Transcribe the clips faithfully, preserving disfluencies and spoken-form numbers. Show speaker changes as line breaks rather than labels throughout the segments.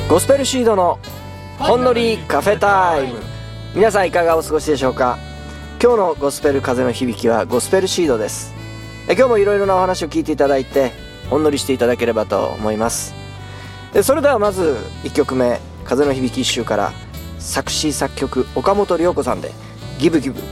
ゴスペルシードのほんのりカフェタイム。皆さんいかがお過ごしでしょうか。今日のゴスペル風の響きはゴスペルシードです。え今日もいろいろなお話を聞いていただいてほんのりしていただければと思います。でそれではまずいっきょくめ、風の響き一周から作詞作曲岡本涼子さんでギブギブ。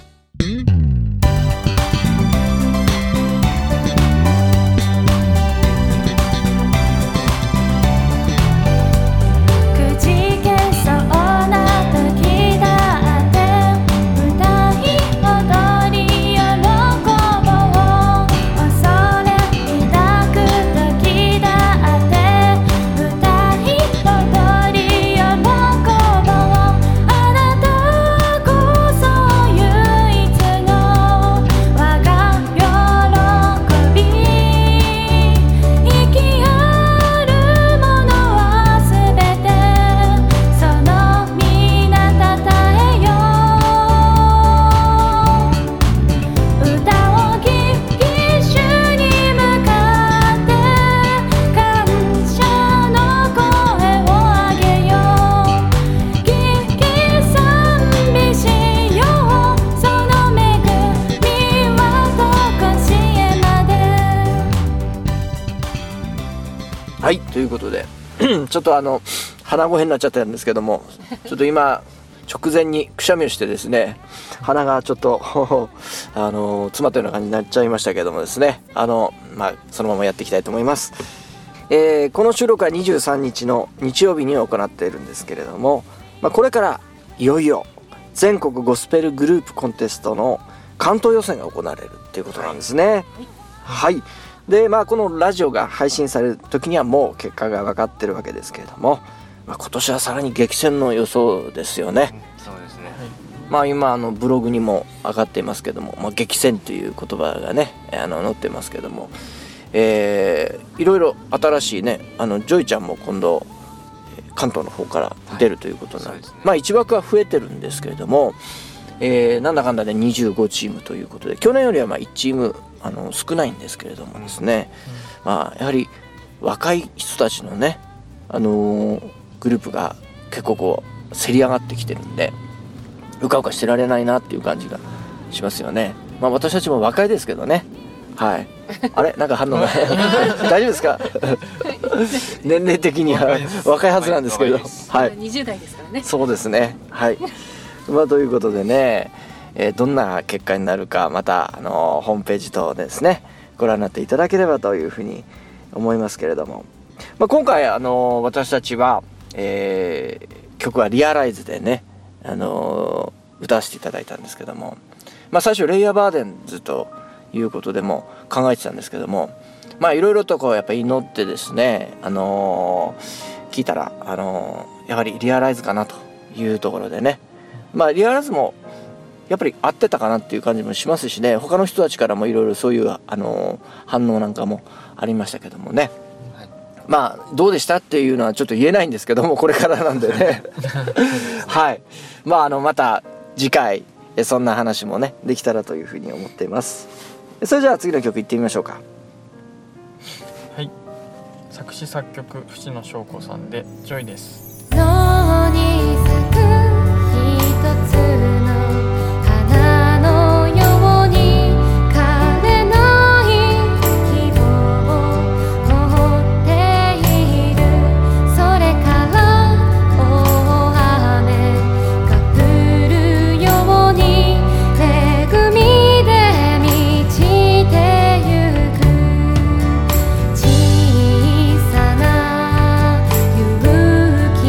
はい、ということでちょっとあの鼻声になっちゃったんですけども、ちょっと今直前にくしゃみをしてですね、鼻がちょっとあの詰まったような感じになっちゃいましたけどもですね、あのまあそのままやっていきたいと思います。えー、この収録はにじゅうさんにちの日曜日に行っているんですけれども、まあ、これからいよいよ全国ゴスペルグループコンテストの関東予選が行われるっていうことなんですね。はい、はいでまあ、このラジオが配信される時にはもう結果が分かってるわけですけれども、まあ、今年はさらに激戦の予想ですよね。
そうですね、
まあ、今あのブログにも上がっていますけども、まあ、激戦という言葉がねあの載ってますけども、えー、いろいろ新しいね、あのジョイちゃんも今度関東の方から出るということなんです、はい、まあいち枠は増えてるんですけれども、えー、なんだかんだでにじゅうごチームということで、去年よりはまあいちチームあの少ないんですけれどもですね、うんまあ、やはり若い人たちのね、あのー、グループが結構こうせり上がってきてるんで、うかうかしてられないなっていう感じがしますよね。まあ私たちも若いですけどね。はい。あれなんか反応が大丈夫ですか年齢的には若いはずなんですけど、
はい、にじゅう代ですからね。
そうですね。はい。まあということでね、えー、どんな結果になるか、またあのー、ホームページ等ですねご覧になっていただければというふうに思いますけれども、まあ、今回あのー、私たちは、えー、曲はリアライズでね、あのー、歌わせていただいたんですけども、まあ、最初レイヤーバーデンズということでも考えてたんですけども、まあいろいろとこうやっぱ祈ってですね、あのー、聞いたら、あのー、やはりリアライズかなというところでね、まあリアライズもやっぱり合ってたかなっていう感じもしますしね、他の人たちからもいろいろそういう、あのー、反応なんかもありましたけどもね、はい、まあどうでしたっていうのはちょっと言えないんですけども、これからなんでねはいまああのまた次回そんな話もねできたらというふうに思っています。それじゃあ次の曲いってみましょうか。
はい、作詞作曲藤野翔子さんでジョイです。
野に咲く一つの花のように枯れない希望を持っている。それから大雨が降るように恵みで満ちてゆく。小さな勇気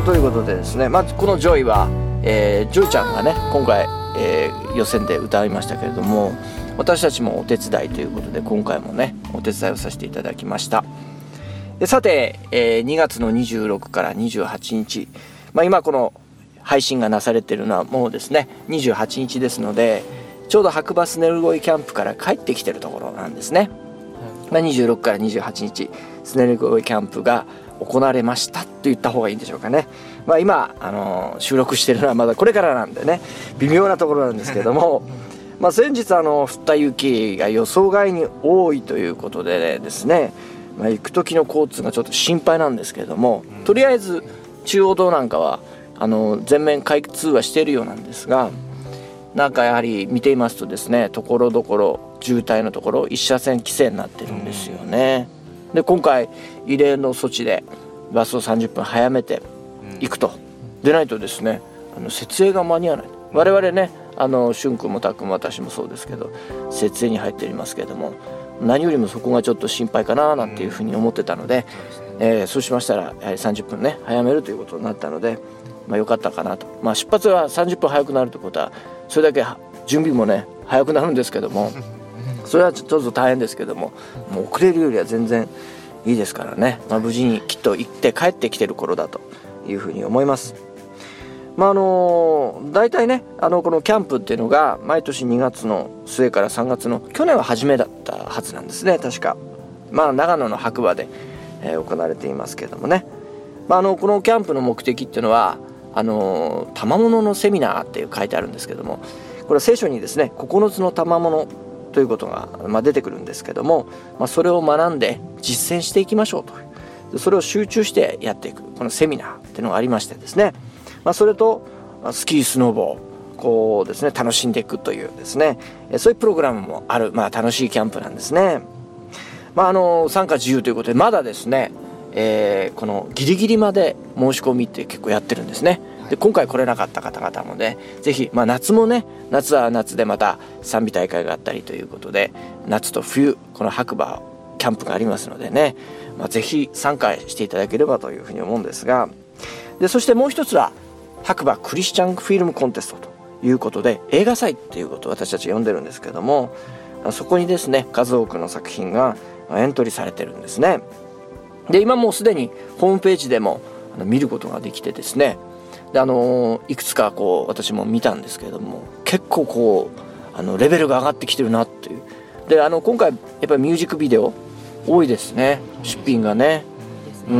ということでですね、まずこのジョイは、えー、ジョイちゃんがね今回、えー、予選で歌いましたけれども、私たちもお手伝いということで今回もねお手伝いをさせていただきました。でさて、えー、にがつのにじゅうろくからにじゅうはちにち、まあ、今この配信がなされているのはもうですねにじゅうはちにちですので、ちょうど白馬スネルゴイキャンプから帰ってきてるところなんですね。まあ、にじゅうろくからにじゅうはちにちスネルゴイキャンプが行われましたと言った方がいいんでしょうかね。まあ、今、あのー、収録してるのはまだこれからなんでね微妙なところなんですけどもまあ先日あの降った雪が予想外に多いということでですね、まあ、行く時の交通がちょっと心配なんですけれども、とりあえず中央道なんかはあの全面開通はしているようなんですが、なんかやはり見ていますとですね、ところどころ渋滞のところ一車線規制になってるんですよね。で今回異例の措置でバスをさんじゅっぷん早めて行くと、でないとですねあの設営が間に合わない。我々ねあの俊君もたっくんも私もそうですけど設営に入っておりますけれども、何よりもそこがちょっと心配かななんていうふうに思ってたので、うんえー、そうしましたらやはりさんじゅっぷんね早めるということになったので、まあ、よかったかなと。まあ、出発はさんじゅっぷん早くなるということはそれだけ準備もね早くなるんですけども、それはちょっと大変ですけども、もう遅れるよりは全然いいですからね、まあ、無事にきっと行って帰ってきてる頃だというふうに思います。まああの大体ねあのこのキャンプっていうのが毎年にがつの末からさんがつの去年は初めだったはずなんですね確か。まあ長野の白馬で、えー、行われていますけれどもね、まあ、あのこのキャンプの目的っていうのはあの賜物のセミナーって書いてあるんですけども、これは聖書にですねここのつの賜物ということが、まあ、出てくるんですけども、まあ、それを学んで実践していきましょうと、それを集中してやっていくこのセミナーっていうのがありましてですね、まあ、それとスキースノーボーこうですね楽しんでいくというですねそういうプログラムもある、まあ、楽しいキャンプなんですね。まあ、あの参加自由ということでまだですね、えー、このギリギリまで申し込みって結構やってるんですね。で今回来れなかった方々もねぜひ、まあ、夏もね夏は夏でまた賛美大会があったりということで夏と冬この白馬キャンプがありますのでね、まあ、ぜひ参加していただければというふうに思うんですが、でそしてもう一つは白馬クリスチャンフィルムコンテストということで映画祭っていうことを私たち呼んでるんですけども、そこにですね数多くの作品がエントリーされてるんですね。で今もうすでにホームページでも見ることができてですね、であのいくつかこう私も見たんですけれども結構こうあのレベルが上がってきてるなっていう。であの今回やっぱりミュージックビデオ多いですね出品がね。うん、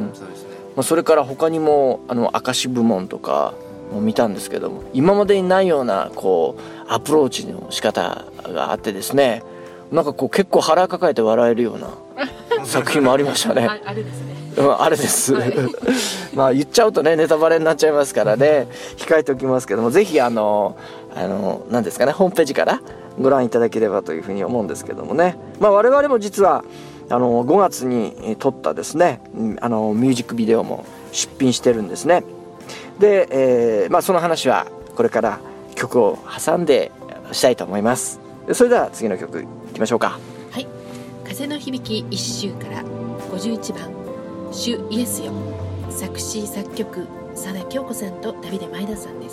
まあ、それから他にもあの明石部門とかも見たんですけども、今までにないようなこうアプローチの仕方があってですね、なんかこう結構腹抱えて笑えるような作品もありましたね。
あ, あれですね。
うん、あれです、はい、まあ言っちゃうとねネタバレになっちゃいますからね控えておきますけども、ぜひあのあの何ですかねホームページからご覧いただければというふうに思うんですけどもね、まあ、我々も実はあのごがつに撮ったですねあのミュージックビデオも出品してるんですね。で、えーまあ、その話はこれから曲を挟んでしたいと思います。それでは次の曲いきましょうか。
はい、風の響き一周からごじゅういちばん主イエスよ、作詞作曲佐田京子さんとダビデ前田さんです。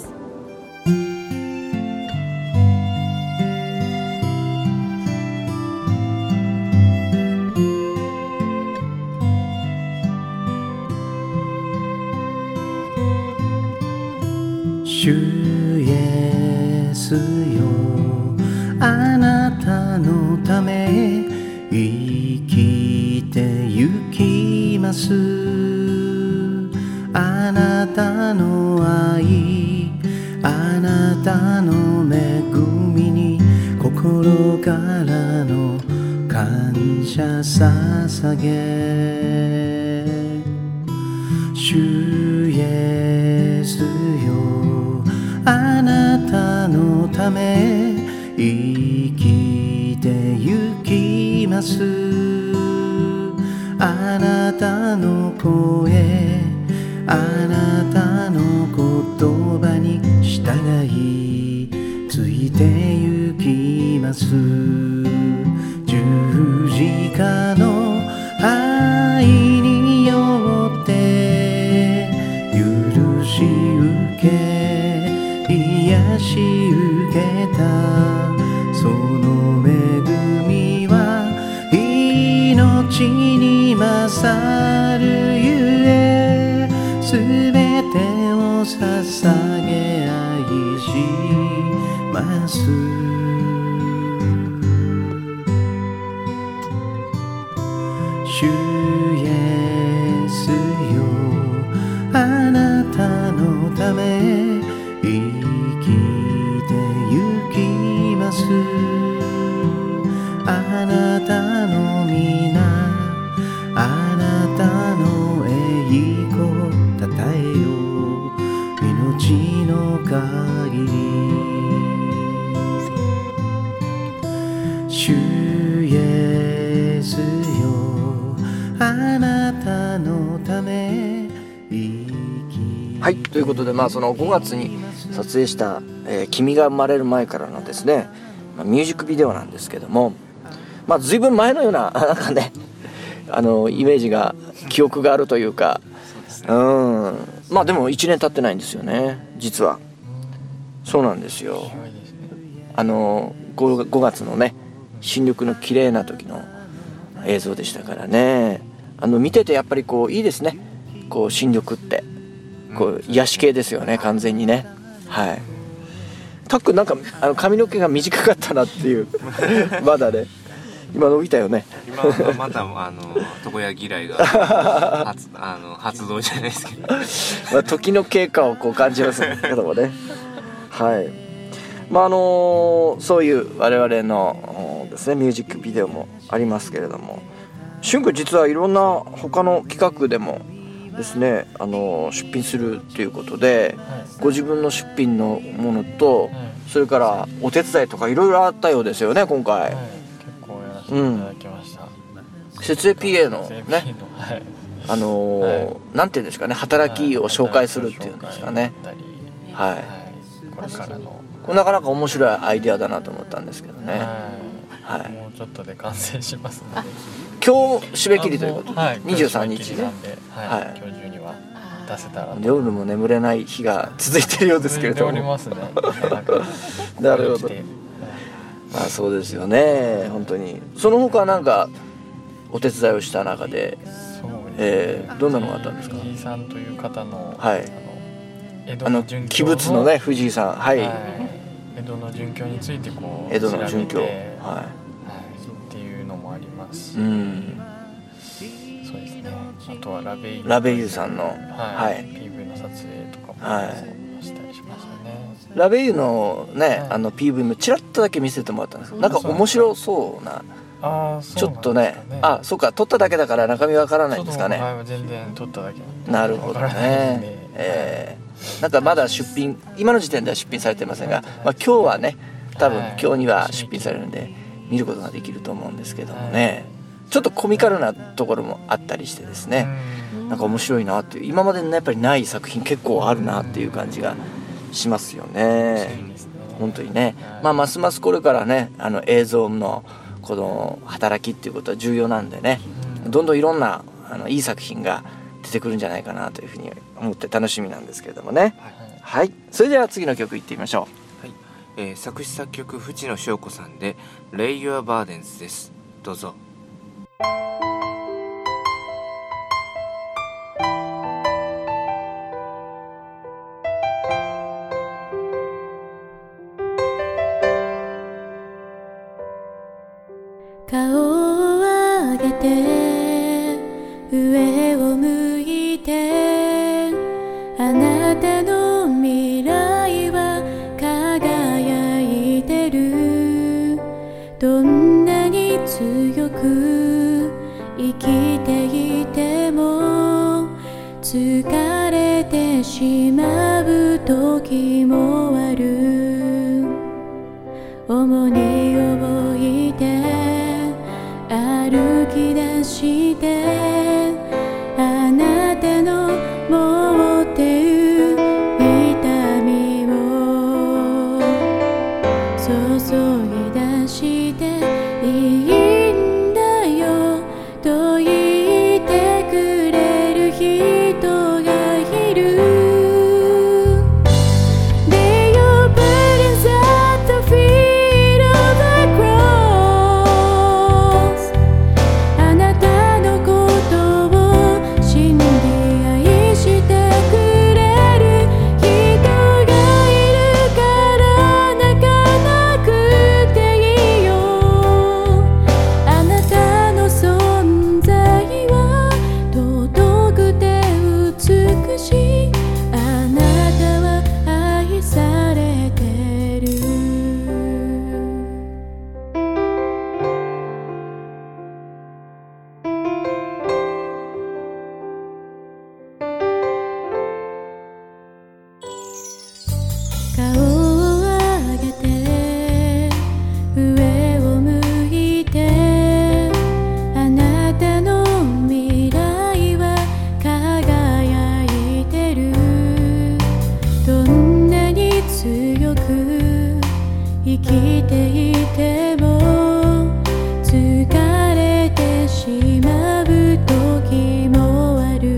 主イエスよ、あなたのため生きてゆきます。あなたの愛、あなたの恵みに心からの感謝捧げ。主イエスよ、あなたのため生きてゆきます。あなたの声、あなたの言葉に従いついてゆきます。十字架の愛によって許けたその恵みは命に勝るゆえすべてを捧げ愛します主イエスよあなたのため生きてゆきますあなたの皆あなたの栄光たたえよ命の限り主イエスよあなたのため生き
はい、ということで、まあ、そのごがつに撮影した、えー「君が生まれる前から」のですね、まあ、ミュージックビデオなんですけども、まあ、随分前のようななんかねあのイメージが記憶があるというかう、ね、うんまあでもいちねん経ってないんですよね実は。そうなんですよ。あの 5, 5月のね新緑の綺麗な時の映像でしたからね。あの見ててやっぱりこういいですね。こう新緑ってこう癒し系ですよね完全にね。はい。たっくんなんかあの髪の毛が短かったなっていうまだね今伸びたよね。
今はまたあの床屋嫌いが発あの発動じゃないですけど、
まあ、時の経過をこう感じますけどもね。はい。まああのそういう我々のですねミュージックビデオもありますけれども、しゅんくん実はいろんな他の企画でもですねあの出品するということで、はい、ご自分の出品のものと、はい、それからお手伝いとかいろいろあったようですよね今回。はい、
結構やらせていただきました。
うん、設営 ピーエー のね、はい、あのーはい、なんていうんですかね働きを紹介するっていうんですかね。はい。はい、
これからの
これなかなか面白いアイデアだなと思ったんですけどね。
はい。はい、もうちょっとで完成しますので。
今日締め切りということで、
はい、
にじゅうさんにちね。
はい。はい、今日中には出せたら。
夜も眠れない日が続いているようですけれども。
続いておりますね。
なるほど。まあそうですよね本当に。その他なんかお手伝いをした中で、
そうですね、
えー、どんなのがあったんですか。
藤井さんという方の、
はい、
あの江戸の殉教の
器物のね藤井さん、はい、はい、
江戸の殉教についてこう
江戸の殉教、はい、はい、
っていうのもありますし、
うん、
そうですね。あとはラベイユ
ラベイユさんの、
はい
はい、
ピーブイ の撮影とかもしたりしましたね。
ラベイユのね、はい、あの ピーブイ もちらっとだけ見せてもらったんですけど、なんか面白そうな。
あ
ちょっとね、あ、そうか、撮っただけだから中身わからないんですかね。
はい、全然撮っただけ
なるほどね。えー、なんかまだ出品、今の時点では出品されてませんが、まあ、今日はね多分今日には出品されるんで見ることができると思うんですけどもね、ちょっとコミカルなところもあったりしてですね、なんか面白いなっていう、今までのやっぱりない作品結構あるなっていう感じがしますよね。本当にね、まあますますこれからねあの映像のこの働きっていうことは重要なんでね、どんどんいろんなあのいい作品が出てくるんじゃないかなというふうに思って楽しみなんですけれどもね。はい、はい、それでは次の曲いってみましょ
う。はい、えー、作詞作曲藤野翔子さんで Lay Your Burdens です。どうぞ。
顔を上げて上を向いて、あなたの未来は輝いてる。どんなに強く生きていても疲れてしまう時もある。重荷を置いて歩き出して、あなたの持ってる痛みを注ぎ出していいんだよと言ってくれる人がいる。 Lay your burdens at the きていても疲れてしまう時もある。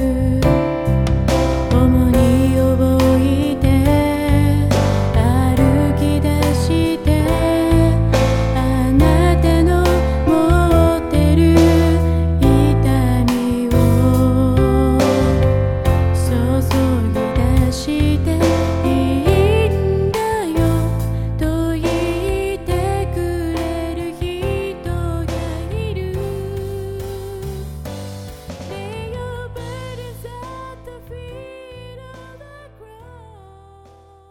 重に覚えて歩き出してあなたの持ってる痛みを注ぎ出していいんだよと言ってくれる人がいる。Lay your burdens at the feet of the cross。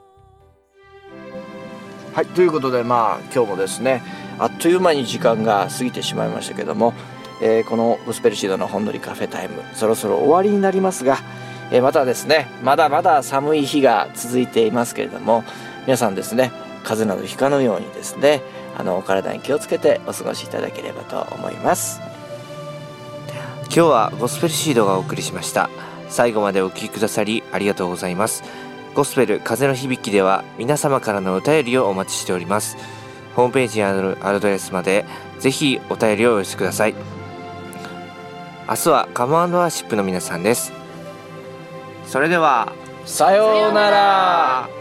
はい、ということでまあ今日もですねあっという間に時間が過ぎてしまいましたけども、えーこのゴスペルシードのほんのりカフェタイムそろそろ終わりになりますが、えーまたですねまだまだ寒い日が続いていますけれども、皆さんですね風邪などひかぬようにですねあのお体に気をつけてお過ごしいただければと思います。
今日はゴスペルシードがお送りしました。最後までお聞きくださりありがとうございます。ゴスペル風の響きでは皆様からのお便りをお待ちしております。ホームページにあるアドレスまでぜひお便りをお寄せください。明日はカムアンドワーシップの皆さんです。それでは
さようなら。